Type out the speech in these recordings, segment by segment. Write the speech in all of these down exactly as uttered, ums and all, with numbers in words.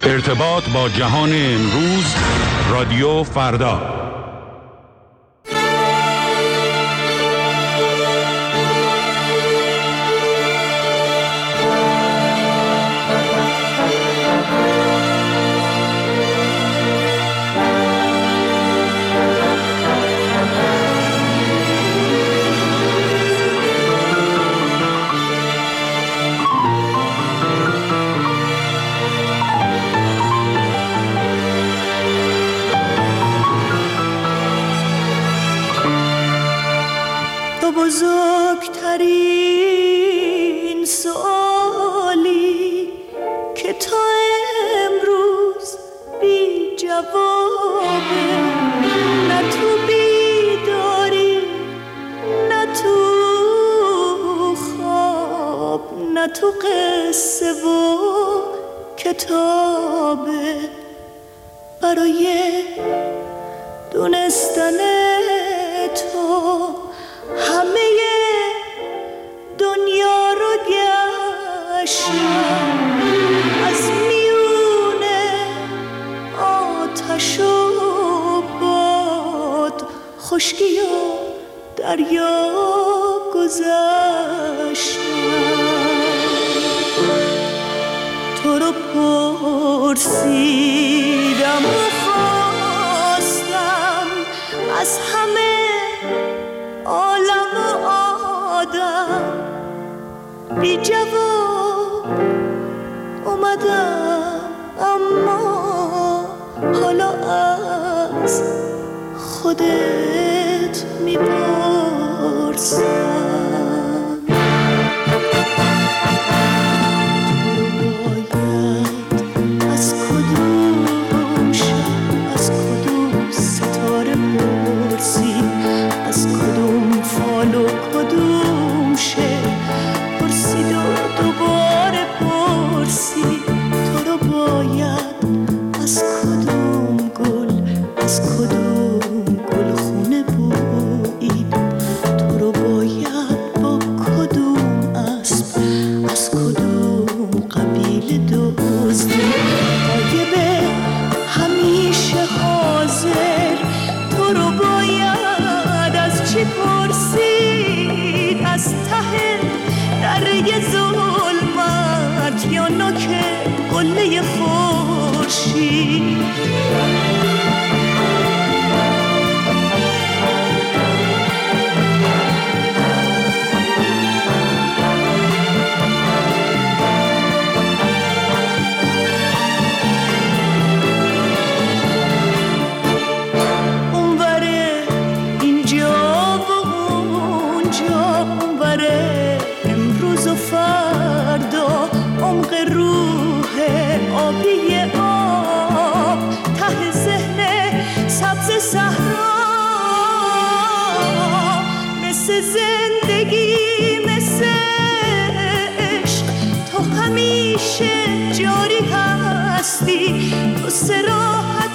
ارتباط با جهان امروز، رادیو فردا. بزرگترین سوالی که تا امروز بی جوابه، نه تو بیداری نه تو خواب نه تو قصه و کتابه. برای دونستن تو همه دنیا رو گشتم، از میونه آتش و باد، خشکی و دریا گذشتم. تو رو پرسیدم و خواستم از همه عالم و آدم، بی جواب اومدم، اما حالا از خودت میپرسم. از کدوم شب، از کدوم ستاره پرسی، از کدوم فال و کدوم شعر پرسید و دوباره پرسی. تو رو باید از کدوم گل، از کدوم گل خونه بویید. تو رو باید با کدوم اسب، از کدوم قبیله دزدید. غایبه همیشه حاضر، تو رو باید از چی پرسید؟ از ته دره ظلمت یا نوک قله خورشید؟ آبی آب ته ذهن سبز صحرا، مثل زندگی مثل عشق تو همیشه جاری هستی. تو صراحت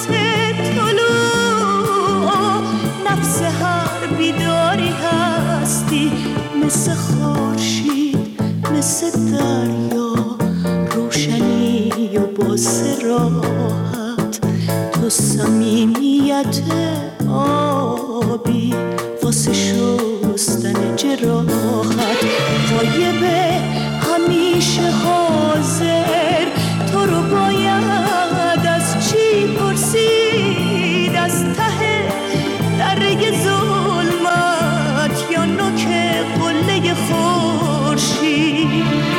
طلوع نفس هر بیداری هستی، مثل خورشید مثل دریا روشنی و با صراحت. تو صمیمیت آبی واسه شستن جراحت. غایبه همیشه حاضر، تو رو باید از چی پرسید؟ از ته دره ظلمت یا نوک قله خورشید؟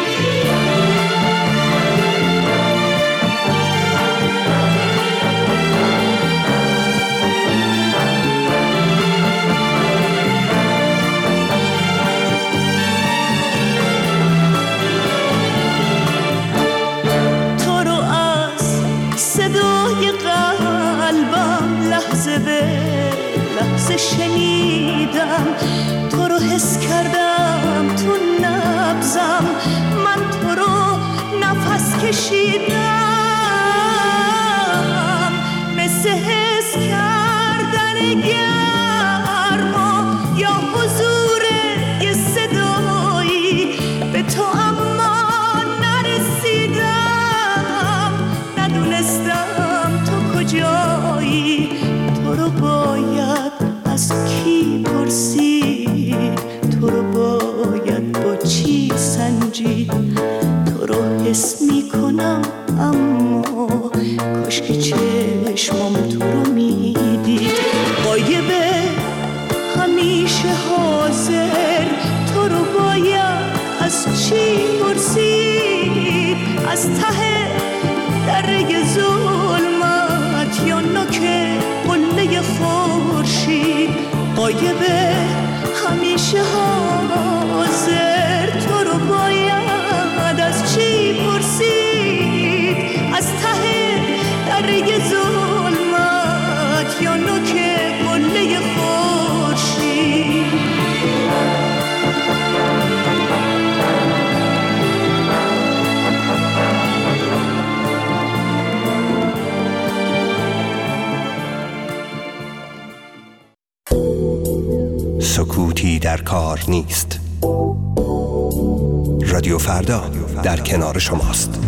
شنیدم تو رو، حس کردم تو نبضم، من تو رو نفس کشیدم، مثل حس کردن گرما یا حضور یه صدایی به تو، اما نرسیدم، ندونستم میکنم، اما کاش که چشمام تو رو میدید. غایبه همیشه حاضر، تو رو باید از چی پرسید؟ از ته دره ظلمت یا نوک قله خورشید؟ غایبه همیشه حاضر، تو رو باید از چی پرسید؟ از ته دره ظلمت یا نوک قله خورشید؟ سکوتی در کار نیست. رادیو فردا در کنار شماست.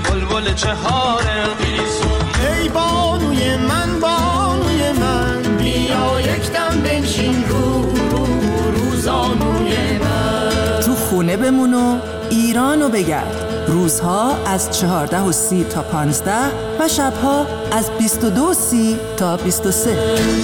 ای بانوی من، بانوی من، خونه بمون و ایرانو بگرد. روزها از چهارده و سی تا پانزده و شبها از بیست و دو و سی تا بیست و سه.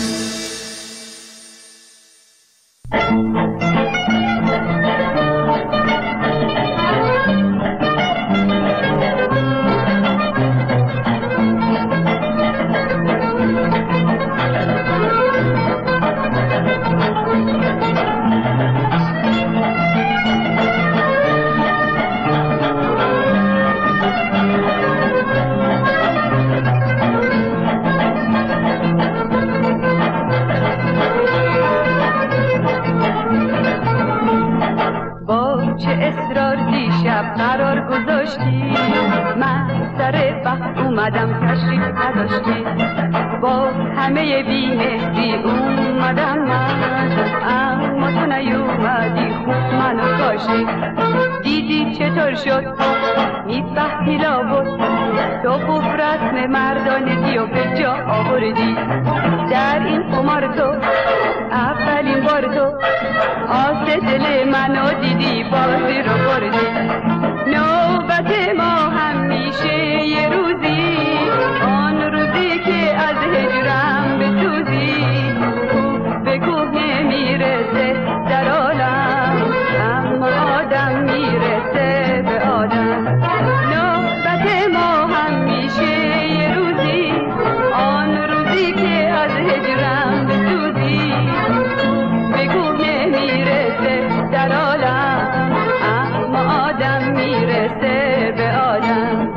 با همه بیمهری اومدم من، اما تو نیومدی خوب منو کاشتی. دیدی چطور شد میفهمی لابد، تو خوب رسم مردانگی و به جا آوردی. در این قمار تو اولین بار تو آس دل منو دیدی، بازی رو بردی. نوبت ما همیشه یه روزی، آن روزی که از هجرم بسوزی. کوه به کوه نمیرسه در عالم، اما آدم میرسه به آدم. نوبت ما همیشه یه روزی، آن روزی که از هجرم بسوزی. کوه به کوه نمیرسه در عالم، اما آدم میرسه به آدم.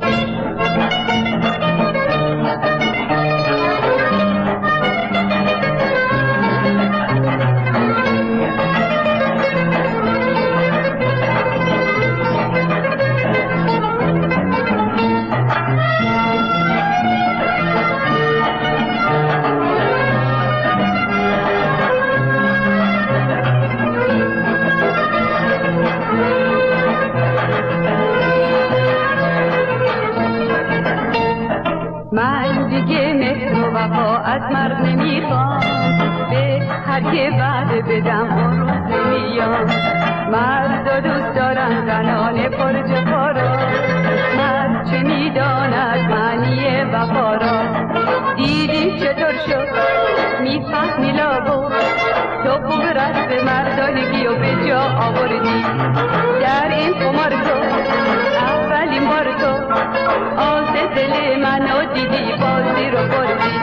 من دیگه مهر و وفا از مرد نمیخوام، به هر که وعده بدم اون روز نمیام. مرد دوست دارن زنان پر جفا را، مرد چه میداند معنی وفا را. دیدی چطور شد میفهمی لابد، تو خوب رسم مردانگی و به جا آوردی. در این قمار تو اولین بار تو آز دل منو دیدی، بازی رو بردی.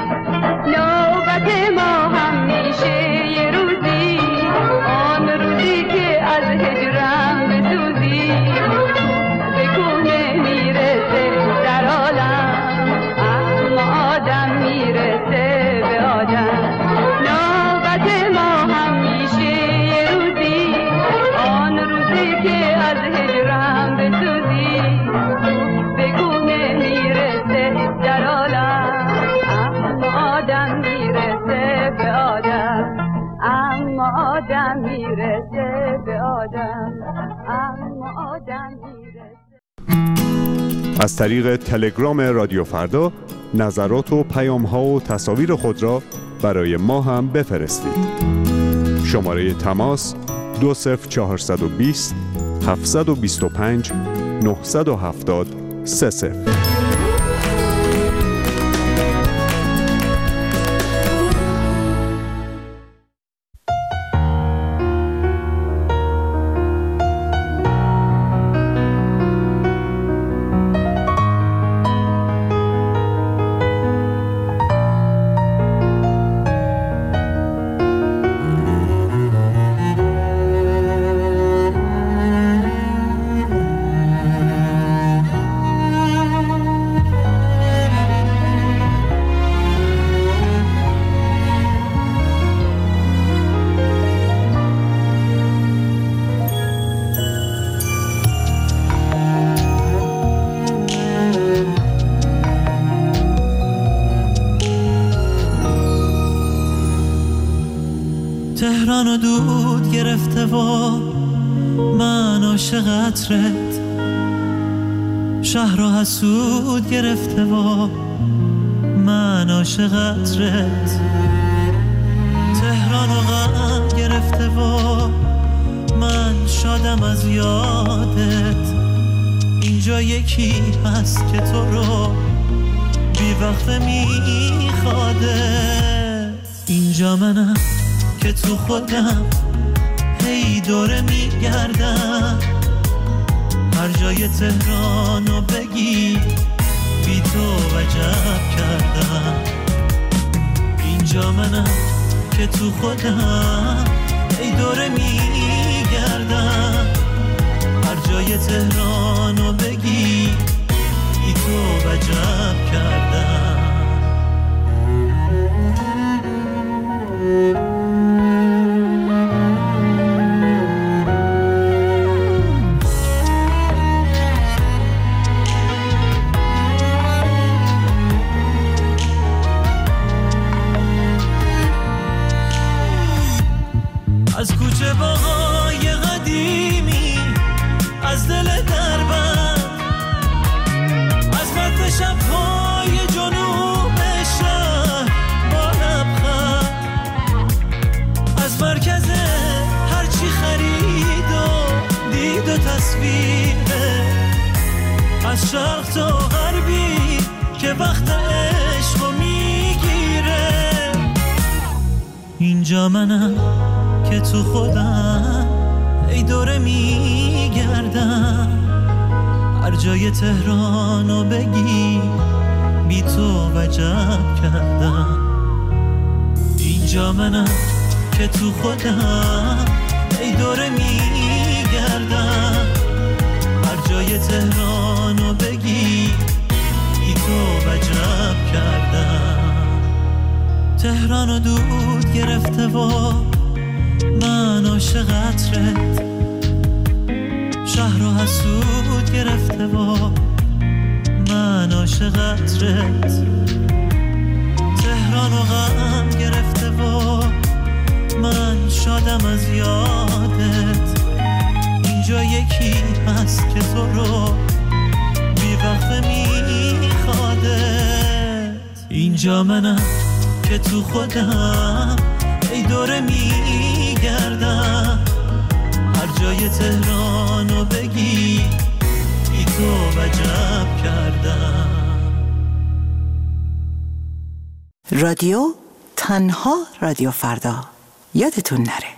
نوبت ما همیشه یه روزی، آن روزی که از هجرم بسوزی. به کوه نمیرسه در عالم، اما آدم میرسه به آدم. نوبت ما همیشه یه روزی، آن روزی که از هجرم بسوزی. به کوه نمیرسه در عالم، اما آدم میرسه به آدم. اما آدم میرسه به آدم، اما آدم میرسه. از طریق تلگرام رادیو فردا نظرات و پیام‌ها و تصاویر خود را برای ما هم بفرستید. شماره تماس دو صفر چهارصد و بیست هفتصد و بیست و پنج نهصد و هفتاد سه صفر. تهرانو دود گرفته و من عاشق عطرت، شهر حسود گرفته و من عاشق عطرت. تهرانو غم گرفته و من شادم از یاد یادت. اینجا یکی هست که تو رو بی وقت میخواده. اینجا منم که تو خودم هی دوره میگردم. هر جای تهرانو بگی بی تو وجب کردم. اینجا منم که تو خودم ای دوره میگردم. هر جای تهرانو بگی بی تو وجب کردم. از کوچه باغای قدیمی، از دل دربند، از مرد شب‌های جنوب شهر با لبخند، از مرکز هرچی خرید و دید و تصویره، از شرق تا غربی که وقت عشقو میگیره. اینجا منم که تو خودم ای دوره میگردم. هر جای تهرانو بگی بی تو وجب کردم. اینجا منم که تو خودم ای دوره میگردم. هر جای تهرانو بگی بی تو وجب کردم. تهرانو دود گرفته و من عاشق عطرت. شهر رو حسود گرفته و من عاشق عطرت. تهران رو غم گرفته و من شادم از یادت. اینجا یکی هست که تو رو بی وقت میخوادت. اینجا منم که تو خودم ای دوره میگردم. هر جای تهرانو بگی بی تو وجب کردم. رادیو تنها رادیو فردا، یادتون نره.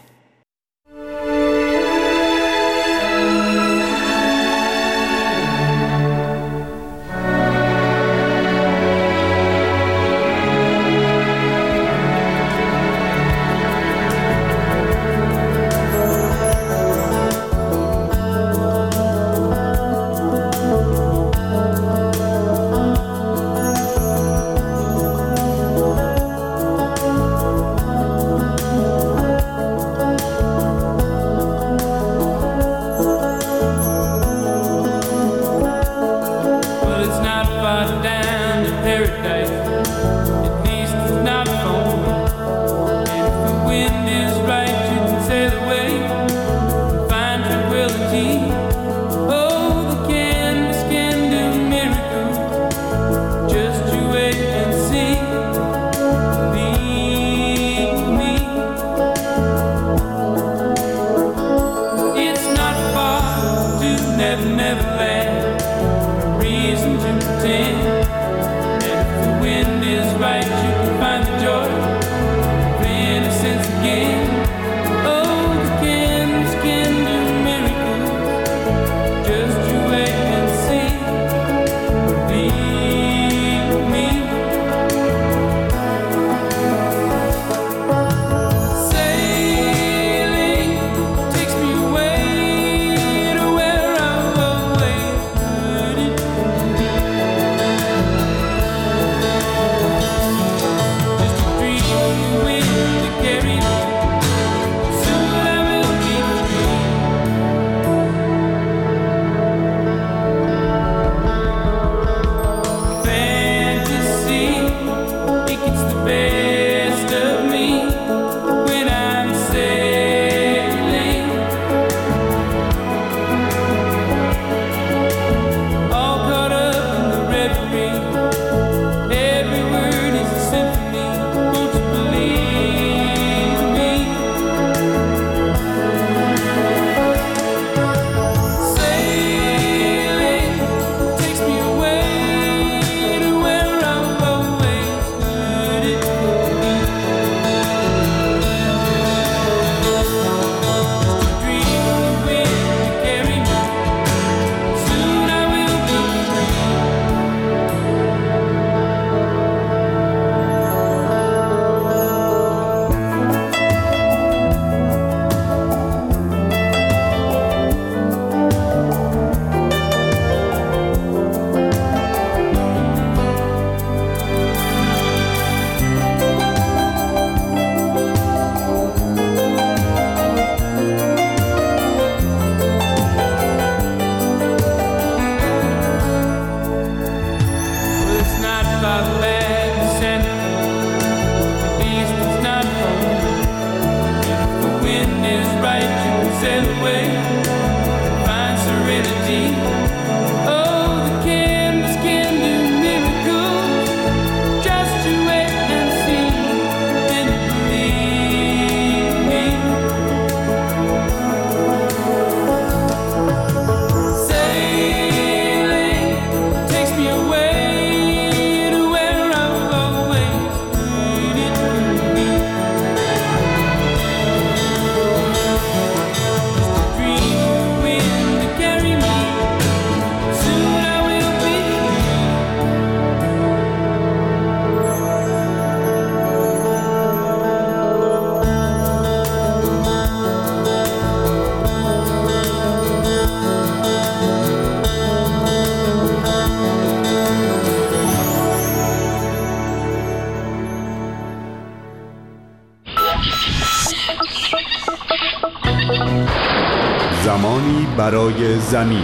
زمانی برای زمین.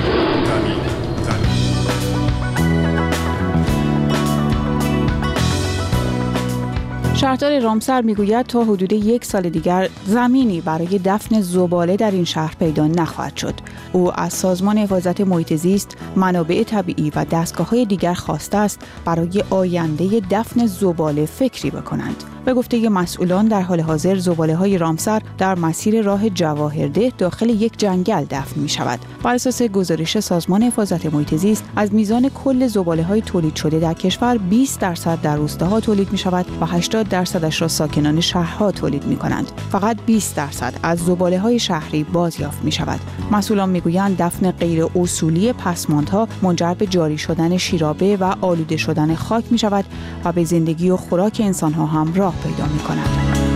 شهردار رامسر میگوید تا حدود یک سال دیگر زمینی برای دفن زباله در این شهر پیدا نخواهد شد. او از سازمان حفاظت محیط زیست، منابع طبیعی و دستگاه‌های دیگر خواسته است برای آینده دفن زباله فکری بکنند. به گفته مسئولان در حال حاضر زباله‌های رامسر در مسیر راه جواهرده داخل یک جنگل دفن می‌شود. بر اساس گزارش سازمان حفاظت محیط زیست از میزان کل زباله‌های تولید شده در کشور بیست درصد در روستاها تولید می‌شود و هشتاد درصدش را ساکنان شهرها تولید می‌کنند. فقط بیست درصد از زباله‌های شهری بازیافت می‌شود. مسئولان می‌گویند دفن غیر اصولی پسماندها منجر به جاری شدن شیرابه و آلوده شدن خاک می‌شود و به زندگی و خوراک انسان‌ها هم راه پیدا می‌کند.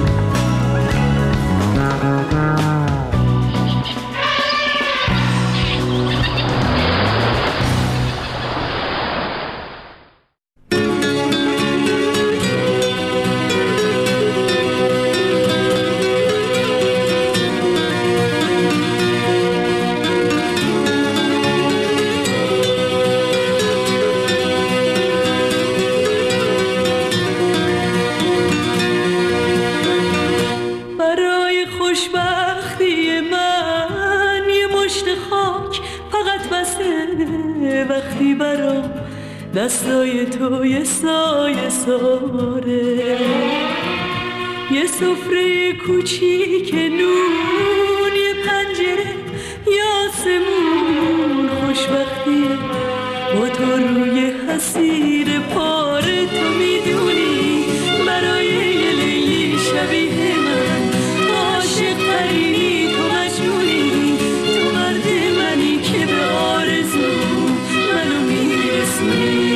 وقتی برام دستای تو یه سایه ساره، یه سفره کوچیک نون، یه پنجره یا آسمون خوشبختی با تو روی حسیر پاره. تو میدونی برای یه لیلی شبیه من عاشق ترینی، تو مجنونی، تو مرد منی که به آرزو منو میرسونی.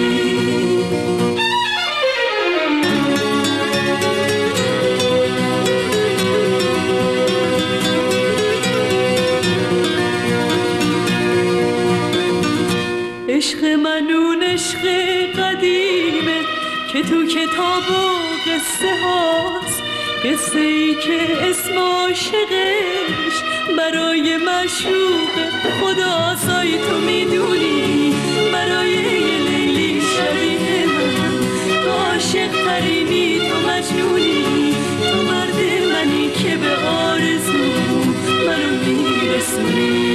عشق منون عشق قدیمه که تو کتاب و قصه هاست، قصه ای که اسم عاشقش برای معشوق خداست. آی تو میدونی برای یه لیلی شبیه من تو عاشق ترینی، تو مجنونی، تو مرد منی که به آرزو منو میرسونی.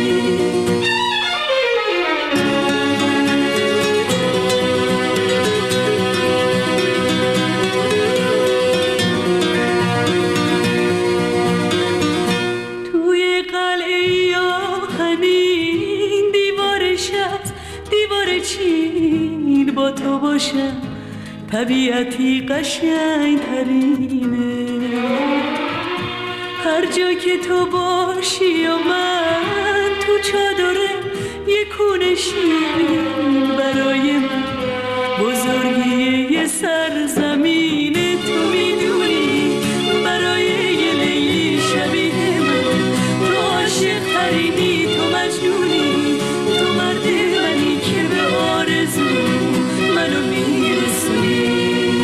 با تو باشم طبیعتی قشنگ ترینه، هر جا که تو باشی و من تو چادره یه کونه شیرین برای من بزرگی یه سرزمینه. تو میدونی برای یه لیلی شبیه من تو عاشق ترینی، تو مجنونی، تو مرد منی که به آرزو منو میرسونی.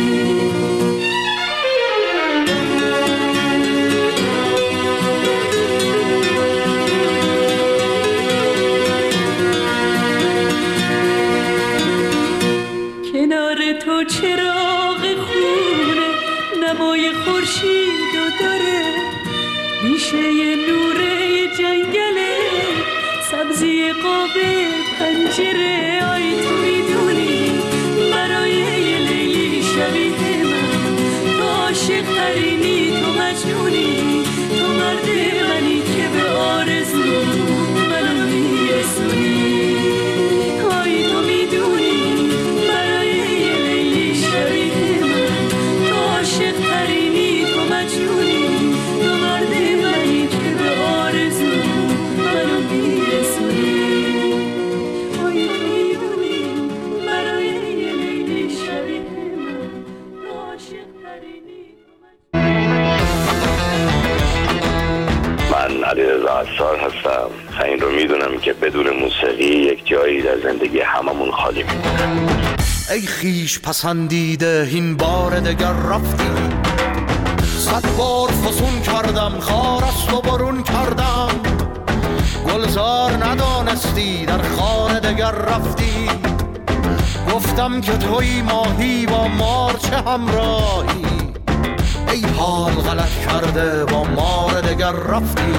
کنار تو چراغ خونه نمای خورشیدو داره، بیشه نوره جنگله سبزی قاب پنجره. آی تو میدونی برای یه لیلی شبیه من تو عاشق ترینی، تو مجنونی، تو مرد منی که به آرزو منو میرسونی. آی تو میدونی برای یه لیلی شبیه من تو عاشق ترینی، تو مجنونی، تو مرد منی که به آرزو منو میرسونی. من علیرضا عصار هستم و این رو میدونم که بدون موسیقی یک جایی در زندگی هممون خالی میمونه. ای خیش پسندیده این بار دگر رفتی، صد بار فسون کردم، خار است و برون کردم. گلزار ندانستی در خانه دگر رفتی. گفتم که توی ماهی با مار چه همراهی. ای حال غلط کرده با مار دگر رفتی.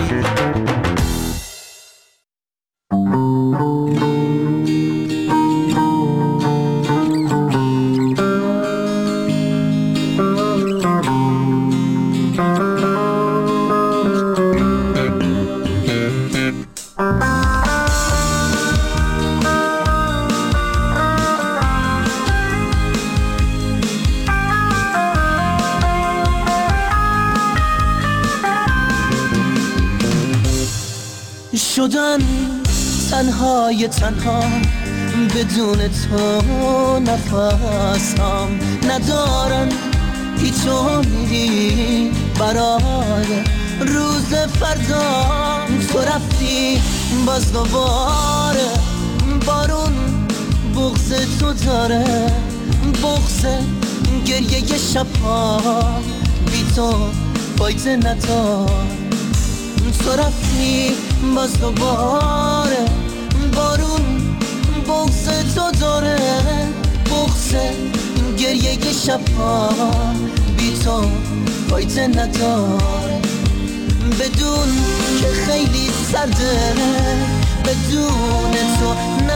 شدن تنهای تنها بدون تو نفسم ندارن. هیچ امیدی برای روز فردا. تو رفتی باز دوباره بارون بغض تو داره. بغض گریه شبها بی تو فایده ندار. تو رفتی باز دوباره بارون بغض تو داره. بغض گریه شبها بی تو فایده نداره. بدون که خیلی سرده بدون تو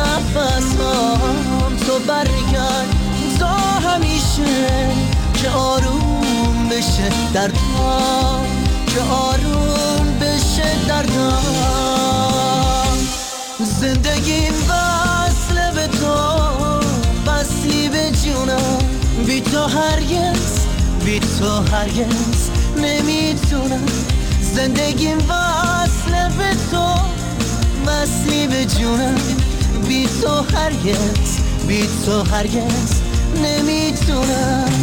نفسم. تو برگرد تا همیشه که آروم بشه دردم. که آروم بشه دردم. زندگیم وصله به تو وصلی به جونم. بی تو هرگز بی تو هرگز نمیتونم. زندگیم وصله به تو وصلی به جونم. بی تو هرگز بی تو هرگز نمیتونم.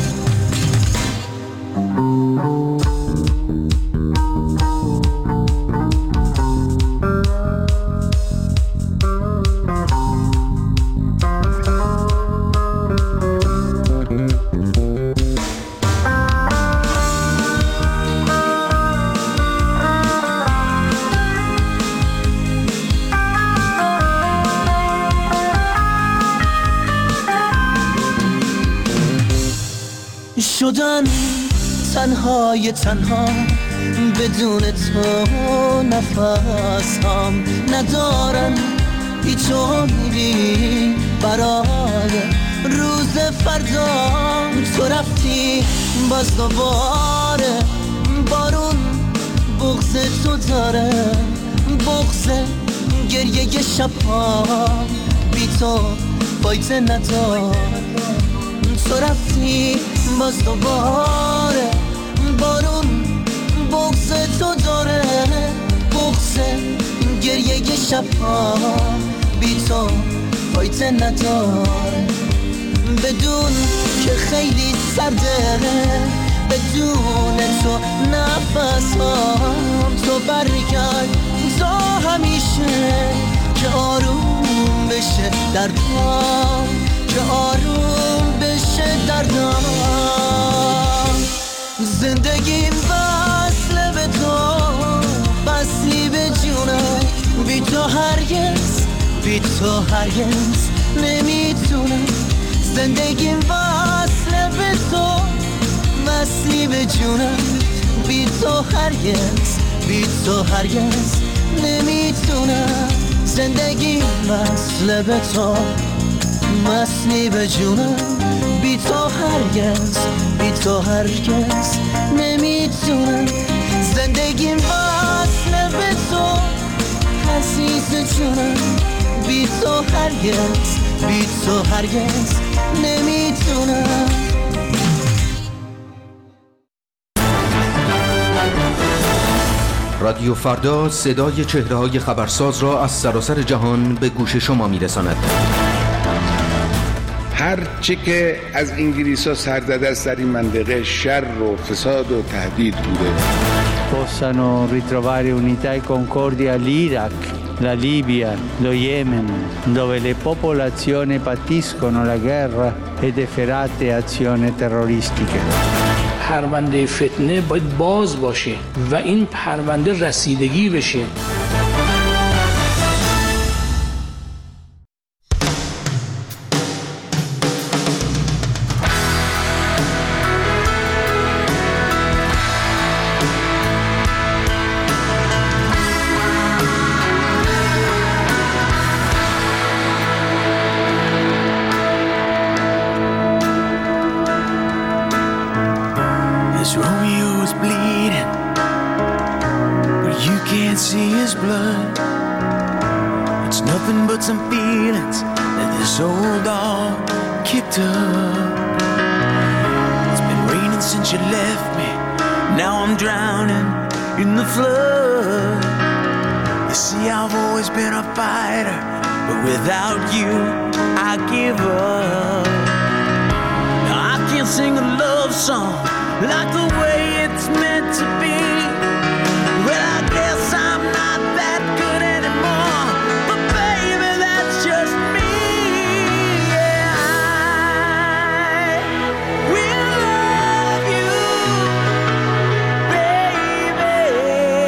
شدن تنهای تنها بدون تو نفسم ندارن. هیچ امیدی برای روز فردا. تو رفتی باز دوباره بارون بغض تو داره. بغض گریه شبها بی تو فایده ندار. تو رفتی باز دوباره بارون بغض تو داره. بغض گریه شبها بی تو فایده نداره. بدون که خیلی سرده بدون تو نفسم. تو برگرد تا همیشه که آروم بشه دردم. که آروم بشه دردم. زندگیم وصله به تو وصلی به جونم. بی تو هرگز بی تو هرگز نمیتونم. زندگیم وصله به تو وصلی به جونم. بی تو هرگز بی تو هرگز نمیتونم. زندگیم وصله به تو وصلی به جونم. بی تو هرگز بی تو هرگز نمیتونم. زندگیم وصله به تو عزیز جونم. بی تو هرگز بی تو هرگز نمیتونم. رادیو فردا صدای چهره‌های خبرساز را از سراسر جهان به گوش شما میرساند. هر چی که از انگلیس ها سرزده است در این منطقه شر و فساد و تهدید بوده. possano ritrovare unità e concordia l'Iraq, la Libia, lo Yemen, dove le popolazioni patiscono la guerra ed efferate azioni terroristiche. پرونده فتنه باید باز باشه و این پرونده رسیدگی بشه. Without you, I give up. I can't sing a love song like the way it's meant to be. Well, I guess I'm not that good anymore, but baby, that's just me. Yeah, I will love you, baby.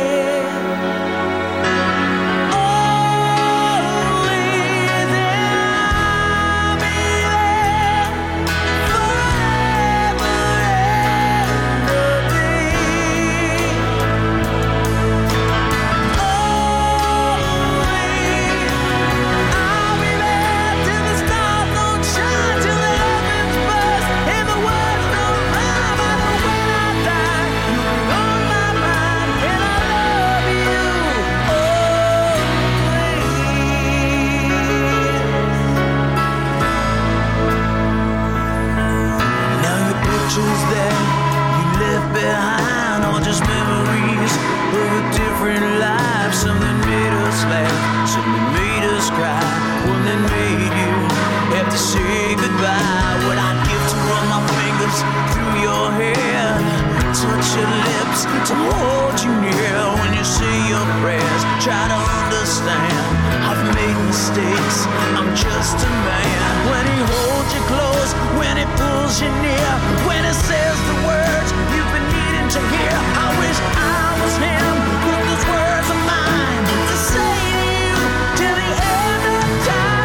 To hold you near when you say your prayers. Try to understand, I've made mistakes, I'm just a man. When he holds you close, when he pulls you near, when he says the words you've been needing to hear. I wish I was him with those words of mine to say to you till the end of time.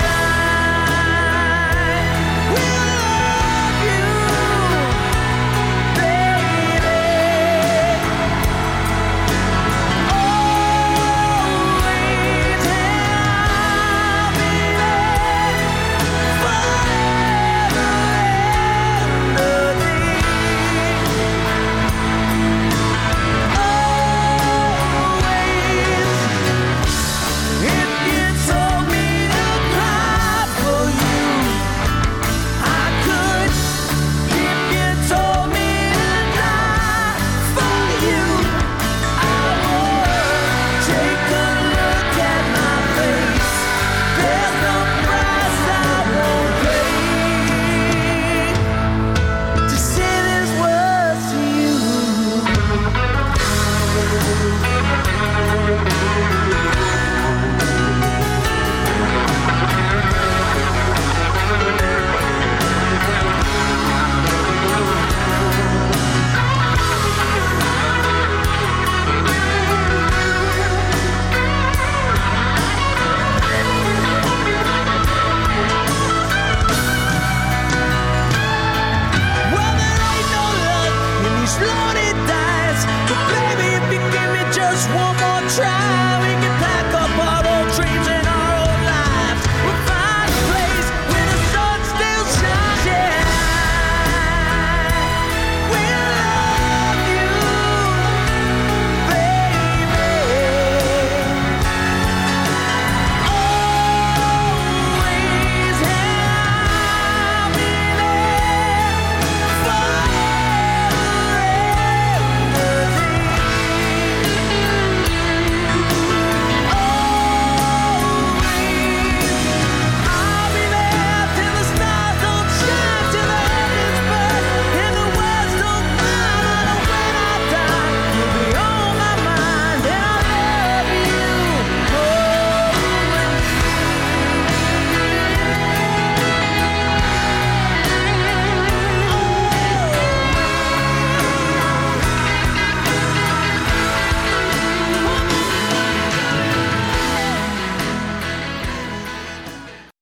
And I will love you, baby.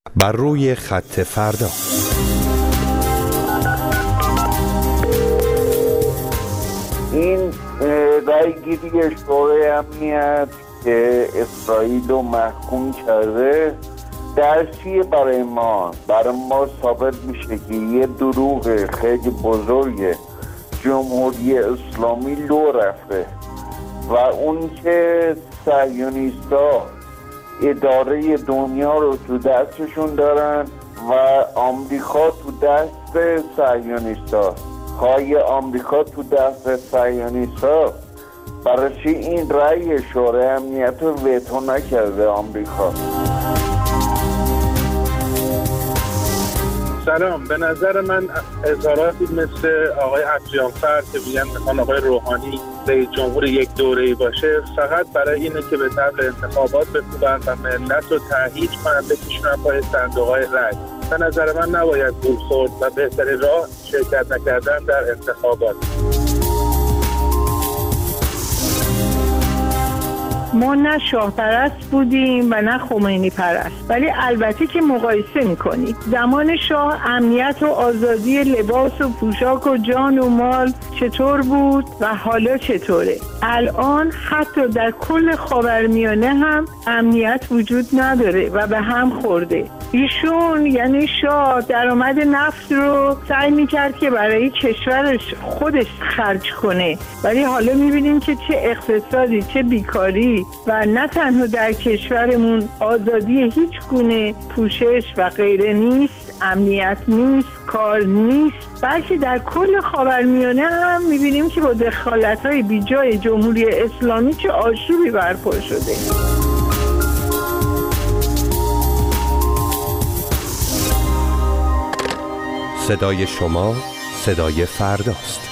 بر روی خط فردا. این رای گیری شورای امنیت که اسرائیل رو محکوم کرده درسیه برای ما برای ما ثابت میشه که یه دروغ خیلی بزرگ جمهوری اسلامی لو رفته و اون که صهیونیست‌ها اداره دنیا رو تو دستشون دارن و آمریکا تو دست صهیونیست‌ها. های آمریکا تو دست صهیونیست‌ها، برای چی این رأی شورای امنیت رو وتو نکرده آمریکا؟ سلام، به نظر من اظهاراتی مثل آقای افجانفر که میگن میخوان آقای روحانی رئیس جمهور یک دوره‌ای باشه فقط برای اینه که به طبل انتخابات بکوبن و ملت رو تهییج کنن بکشونن پای صندوق‌های رأی. به نظر من نباید گول خورد و بهترین راه شرکت نکردن در انتخابات. ما نه شاه پرست بودیم و نه خمینی پرست، ولی البته که مقایسه میکنیم. زمان شاه امنیت و آزادی لباس و پوشاک و جان و مال چطور بود و حالا چطوره؟ الان حتی در کل خاورمیانه هم امنیت وجود نداره و به هم خورده. ایشون یعنی شاه درآمد نفت رو سعی میکرد که برای کشورش خودش خرج کنه، ولی حالا میبینیم که چه اقتصادی، چه بیکاری و نه تنها در کشورمون آزادی هیچ گونه پوشش و غیره نیست، امنیت نیست، کار نیست، بلکه در کل خاورمیانه هم میبینیم که با دخالت‌های بیجای جمهوری اسلامی چه آشوبی برپا شده. صدای شما صدای فرداست.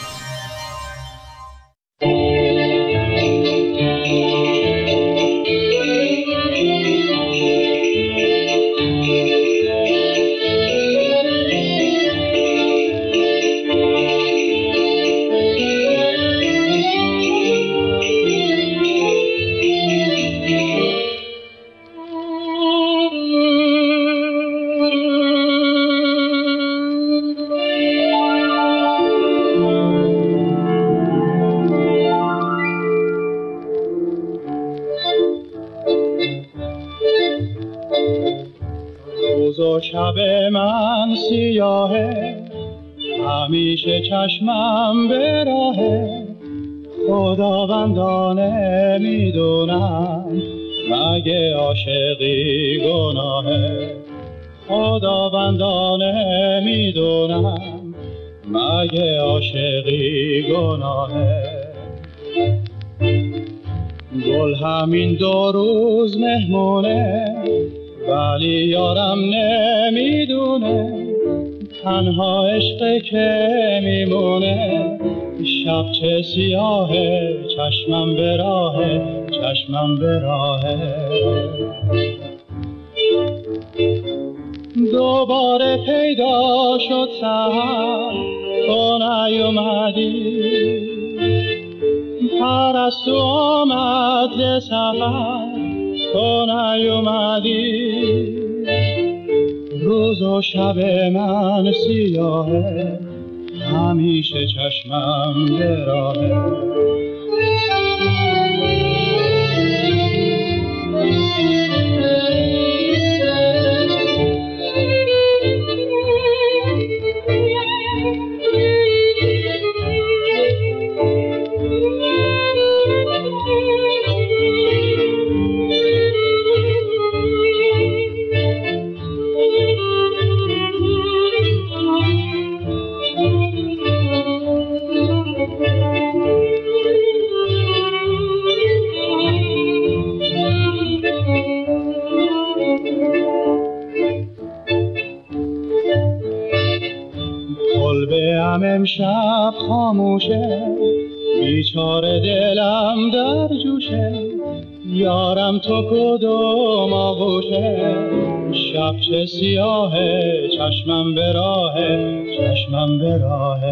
شب من سیاهه، همیشه چشمم به راهه، خداوندانه میدونم مگه عاشقی گناهه، خداوندانه میدونم مگه عاشقی گناهه. گل همین دو روز مهمونه، ولی یارم نمیدونه تنها عشق که میمونه. شب چه سیاهه، چشمم به راهه، چشمم به راهه. دوباره پیدا شد سحر، تو نیومدی، پرستو آمد ز سفر، تو نیومدی. روز و شب من سیاهه، همیشه چشمم به راهه. امشب خاموشه، بیچاره دلم در جوشه، یارم تو کدوم آغوشه. شب چه سیاهه، چشمم به راهه، چشمم به راهه.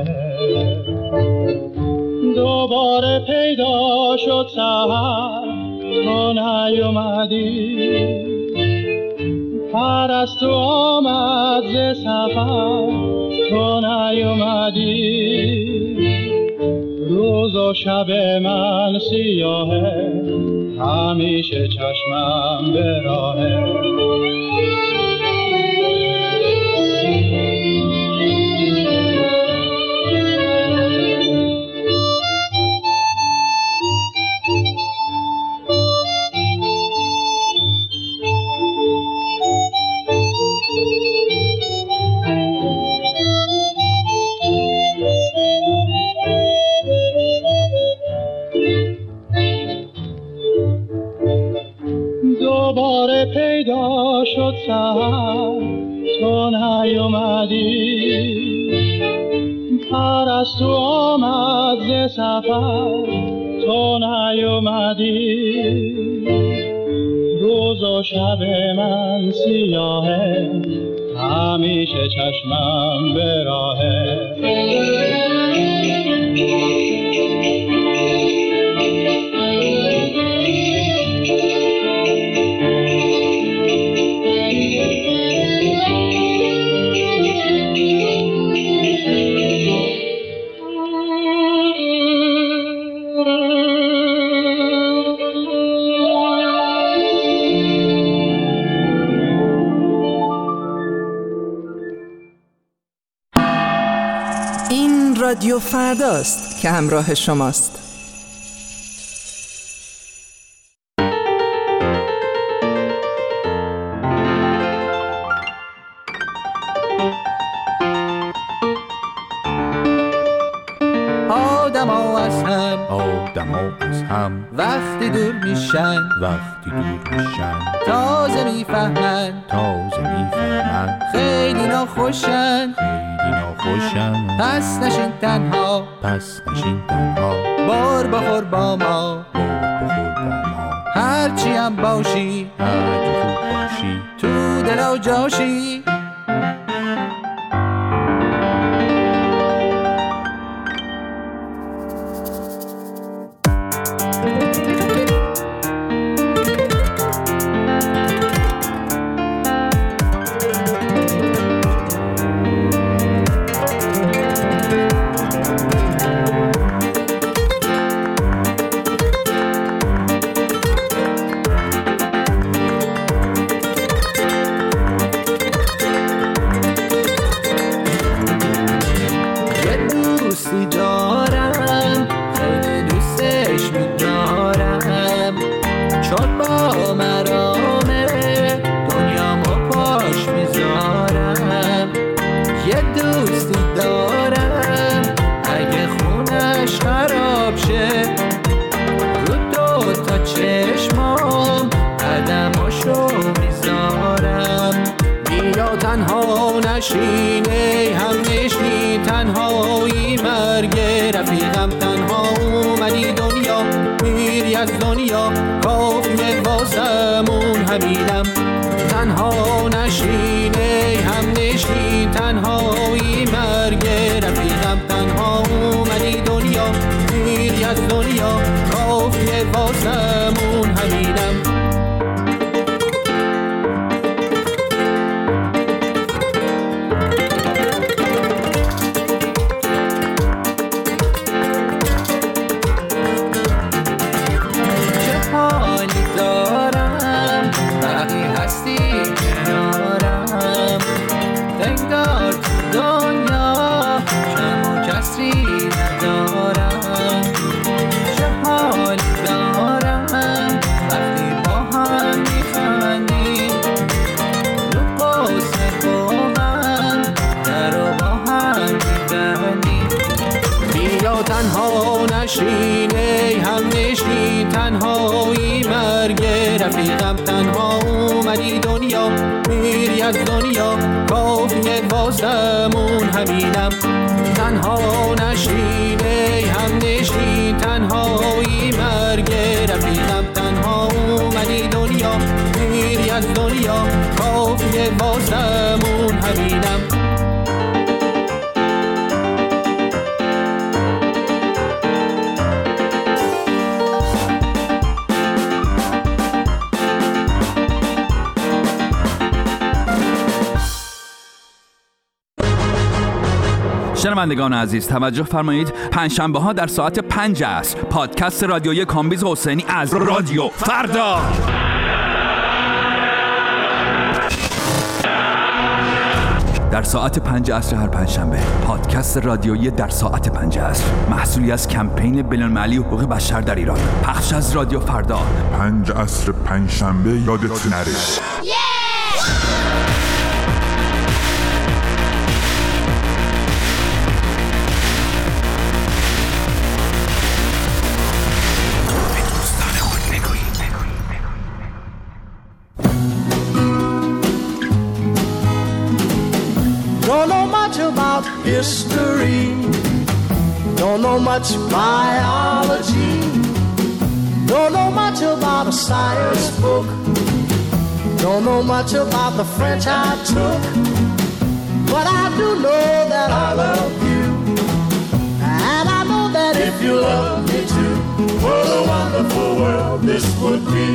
دوباره پیدا شد سحر، تو نیومدی، پرستو آمد ز سفر تو نیومدی، روز و شب من سیاهه همیشه چشمم به راهه. دوباره پیدا شد سحر تو نیومدی، پرستو آمد ز سفر تو نیومدی، روز و شب من سیاهه همیشه چشمم به راهه. رادیو فرداست که همراه شماست. آدما از هم آدما از هم وقتی دور میشن وقتی دور میشن تازه میفهمن تازه میفهمن خیلی ناخوشن خیلی ناخوشن. پس نشین تنها پس نشین تنها بار بخور با ما بار بخور با ما. هرچی هم باشی هرچی خوب باشی تو دل و جاشی. نشینه هم نشین تنهایی مرگ رفیقم تنها اومدی دنیا میری از دنیا کافیه واسمون همینم. تنها نشینه هم نشین تنهایی مرگ رفیقم تنها اومدی دنیا میری از دنیا کافیه واسمون همینم. نشینه هم نشین تنهایی مرگ رفیقم تنها اومدی دنیا میری از دنیا کافیه واسمون همینم. تنها نشینه هم نشین تنهایی مرگ رفیقم تنها اومدی دنیا میری از دنیا کافیه واسمون همینم. شنوندگان عزیز توجه فرمایید، پنجشنبه ها در ساعت پنج عصر پادکست رادیویی کامبیز حسینی از رادیو فردا. در ساعت پنج عصر هر پنجشنبه پادکست رادیویی در ساعت پنج عصر، محصولی از کمپین بین‌المللی حقوق بشر در ایران، پخش از رادیو فردا. پنج عصر پنجشنبه یادت نره. Don't know much about history, don't know much biology, don't know much about a science book, don't know much about the French I took, but I do know that I love you, and I know that if you love me too, what a wonderful world this would be.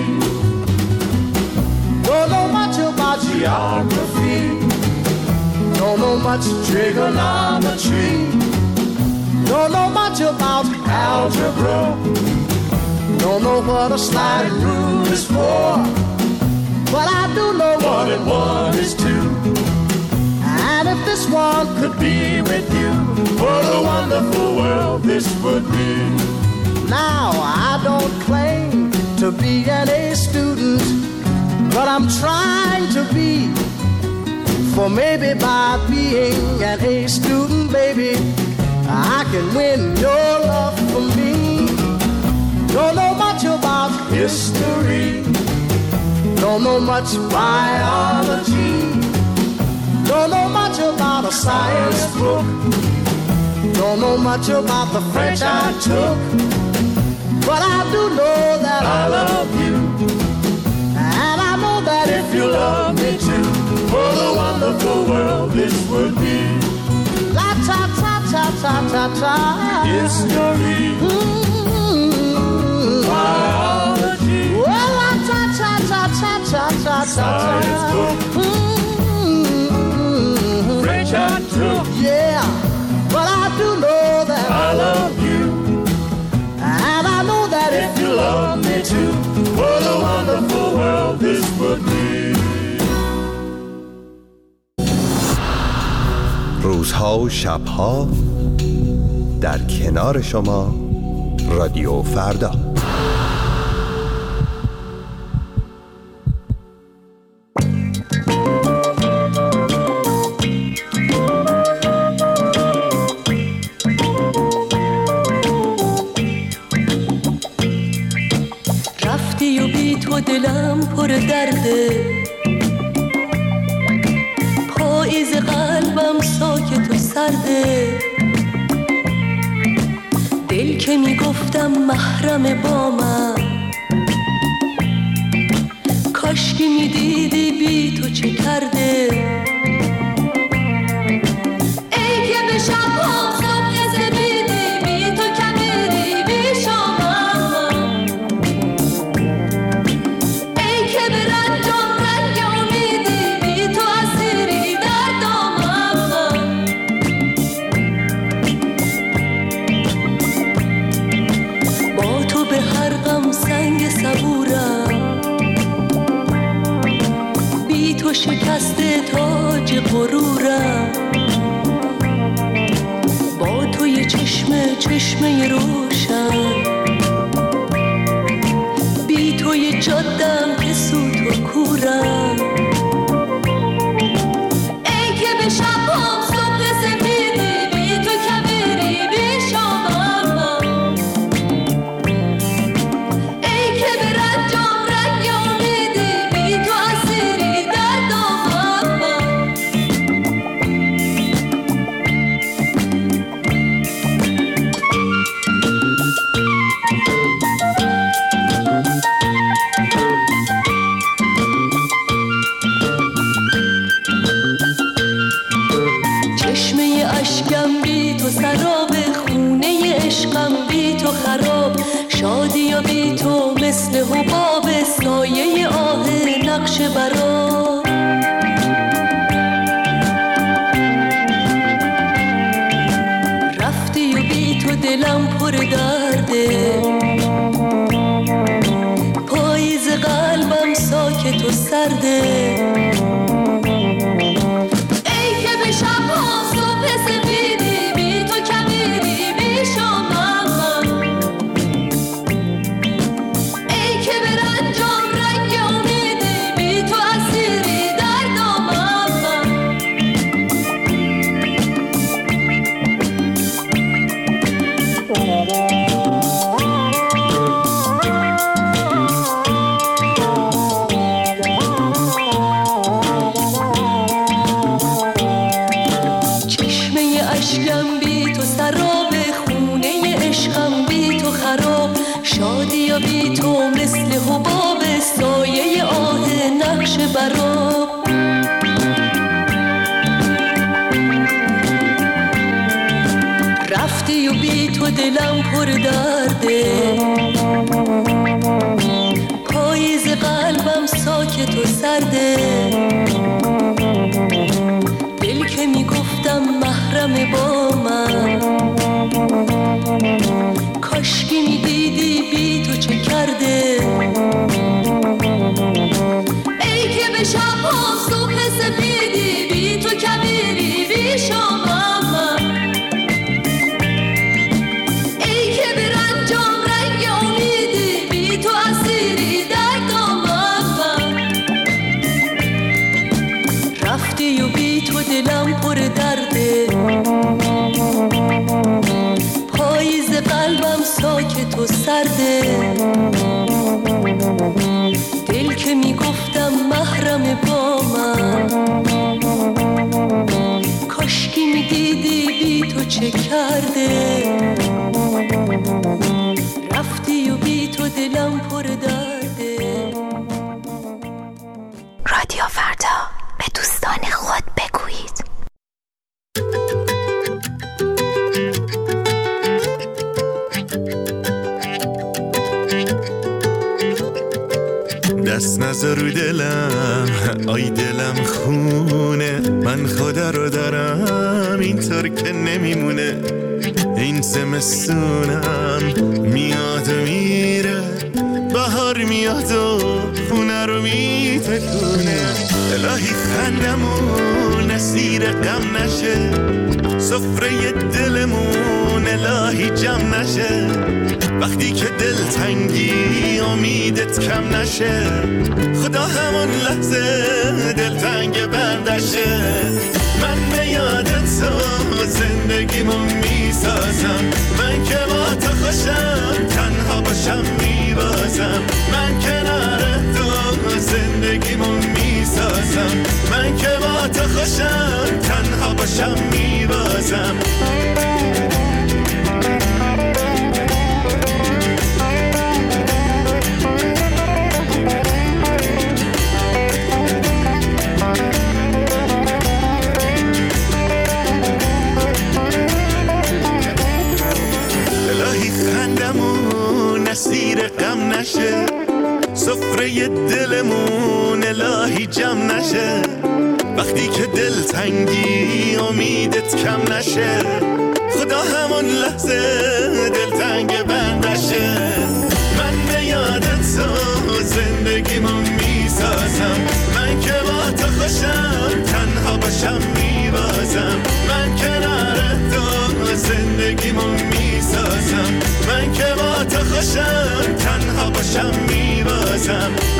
Don't know much about geography, don't know much trigonometry, don't know much about algebra, don't know what a sliding rule is for, but I do know one and one is two. And if this one could be with you, what a wonderful world this would be. Now I don't claim to be an A student, but I'm trying to be. For maybe by being an A student, baby, I can win your love for me. Don't know much about history, don't know much biology, don't know much about a science book, don't know much about the French I took, but I do know that I love you, and I know that if you love me too, what a wonderful world this would be. La ta ta ta ta ta ta. History. Mm-hmm. Biology. Well, la ta ta ta ta ta ta ta. Science book. Mm-hmm. French I took. Yeah, but I do know that I love you, and I know that if you love me too, what a wonderful world this would be. روزها و شبها در کنار شما رادیو فردا. رفتی و بی تو دلم پر درده، پاییز قلبم ساکت و سرده، دل که میگفتم محرم بامم، کاشکی میدیدی بی تو چه کرده. ای که به شب‌ها صبح زدیدی بی تو کبیری بی شامم، ای که به رنجم رنگ امیدی بی تو اسیری در دامم. با تو به هر غم سنگ صبورم، بی تو شکسته تاج غرورم، با تو یه چشمه چشمه روشن، بی تو یه جادم که سوت و کورم. ای که به شب‌هام صبح سفیدی بی تو کبیری بی شامم، ای که به رنجم رنگ امیدی بی تو اسیری در دامم. چشمه اشکم بی تو سراب، خونه عشقم بی تو خراب، شادی و بی تو مثل حباب، سایه آه نقش براب. کرده. ای که به شب ها صبح سپیدی، بی تو کبیری بی شامم من. ای که به رنجام رنگ امیدی، بی تو اسیری در دامم من. اشکم بی تو سراب، خونه عشقم بی تو خراب. شادی بی تو مثل حباب، سایه آه نقش براب. رفتی و بی تو دلم پر درده. پاییز قلبم ساکت و سرده. دل که میگفتم محرم با من، کاشکی میدیدی بی تو چه کرده. ای که به شبها صبح سپیدی، بی تو کبیری بی شامم من. ای که به رنجام رنگ امیدی، بی تو اسیری در دامم من. رفتی و بی تو دلم پر درده. پاییز قلبم ساکت و سرده. دل که میگفتم محرم با من، کاشکی میدیدی بی تو چه کرده. رفتی و بی تو دلم پر درده. رادیو فردا، به دوستان خود بگویید. دست نذار رو دلم، آی دلم خونه. من خدا رو دارم اینطور که نمیمونه. این زمستونم میاد و میره، بهار میاد و خونه رو میتکونه. الهی خندمون اسیر غم نشه، سفره دلمون الهی جمع نشه. وقتی که دل تنگی امیدت کم نشه، خدا همون لحظه دل تنگ بندشه. من به یاد تو زندگیمو میسازم، من که با تو خوشم تنها باشم میبازم. من کنار تو زندگیمو میسازم، من که با تو خوشم تنها باشم میبازم. اسیر غم نشه، سفره دلمون الهی جمع نشه. وقتی که دل تنگی امیدت کم نشه، خدا همون لحظه دل تنگ بندشه. من به یاد تو زندگیمو میسازم، من که با تو خوشم تنها باشم میبازم. من کنار تو زندگیمو میسازم، من که با تو خوشم تنها باشم میبازم.